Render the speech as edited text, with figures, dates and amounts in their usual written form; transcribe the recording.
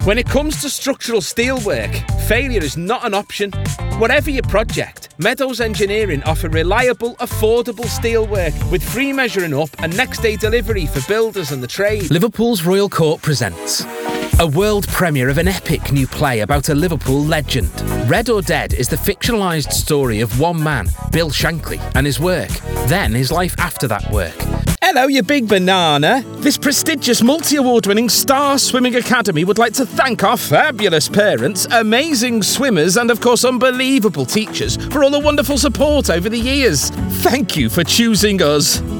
When it comes to structural steelwork, failure is not an option. Whatever your project, Meadows Engineering offer reliable, affordable steelwork with free measuring up and next day delivery for builders and the trade. Liverpool's Royal Court presents a world premiere of an epic new play about a Liverpool legend. Red or Dead is the fictionalised story of one man, Bill Shankly, and his work, then his life after that work. Hello, you big banana. This prestigious multi-award winning Star Swimming Academy would like to thank our fabulous parents, amazing swimmers, and of course unbelievable teachers for all the wonderful support over the years. Thank you for choosing us.